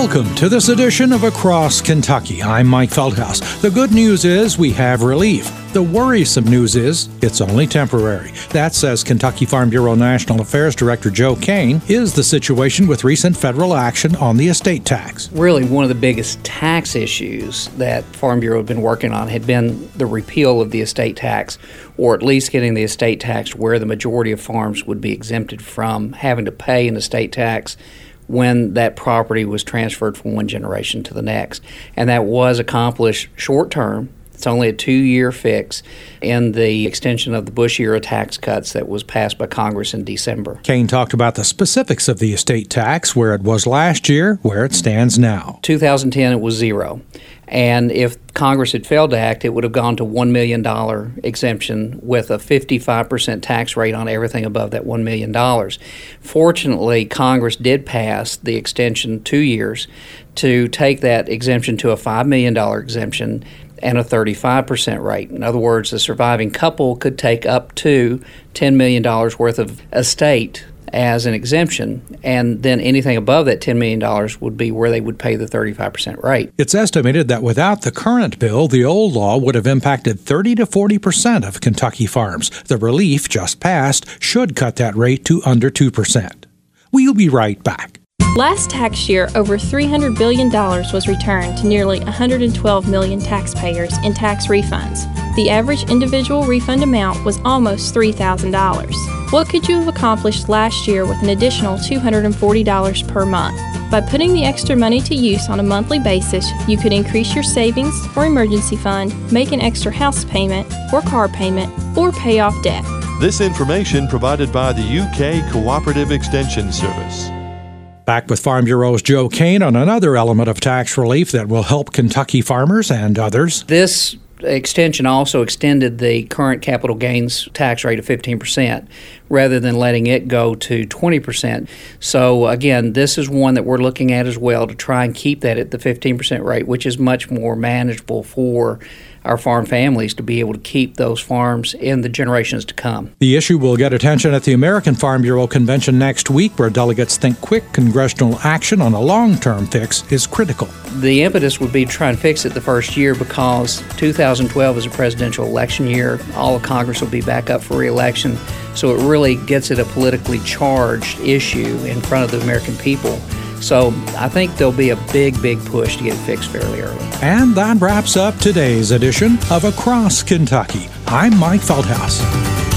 Welcome to this edition of Across Kentucky. I'm Mike Feldhaus. The good news is we have relief. The worrisome news is it's only temporary. That, says Kentucky Farm Bureau National Affairs Director Joe Kane, is the situation with recent federal action on the estate tax. Really, one of the biggest tax issues that Farm Bureau had been working on had been the repeal of the estate tax, or at least getting the estate tax where the majority of farms would be exempted from having to pay an estate tax when that property was transferred from one generation to the next. And that was accomplished short term. It's only a 2-year fix in the extension of the Bush era tax cuts that was passed by Congress in December. Kane talked about the specifics of the estate tax, where it was last year, where it stands now. 2010, it was zero. And if Congress had failed to act, it would have gone to $1 million exemption with a 55% tax rate on everything above that $1 million. Fortunately, Congress did pass the extension 2 years to take that exemption to a $5 million exemption and a 35% rate. In other words, the surviving couple could take up to $10 million worth of estate as an exemption, and then anything above that $10 million would be where they would pay the 35% rate. It's estimated that without the current bill, the old law would have impacted 30 to 40% of Kentucky farms. The relief just passed should cut that rate to under 2%. We'll be right back. Last tax year, over $300 billion was returned to nearly 112 million taxpayers in tax refunds. The average individual refund amount was almost $3,000. What could you have accomplished last year with an additional $240 per month? By putting the extra money to use on a monthly basis, you could increase your savings or emergency fund, make an extra house payment or car payment, or pay off debt. This information provided by the UK Cooperative Extension Service. Back with Farm Bureau's Joe Kane on another element of tax relief that will help Kentucky farmers and others. This extension also extended the current capital gains tax rate of 15% rather than letting it go to 20%. So again, this is one that we're looking at as well to try and keep that at the 15% rate, which is much more manageable for our farm families to be able to keep those farms in the generations to come. The issue will get attention at the American Farm Bureau Convention next week, where delegates think quick congressional action on a long-term fix is critical. The impetus would be to try and fix it the first year because 2012 is a presidential election year. All of Congress will be back up for re-election, so it really gets at a politically charged issue in front of the American people. So I think there'll be a big push to get it fixed fairly early. And that wraps up today's edition of Across Kentucky. I'm Mike Feldhaus.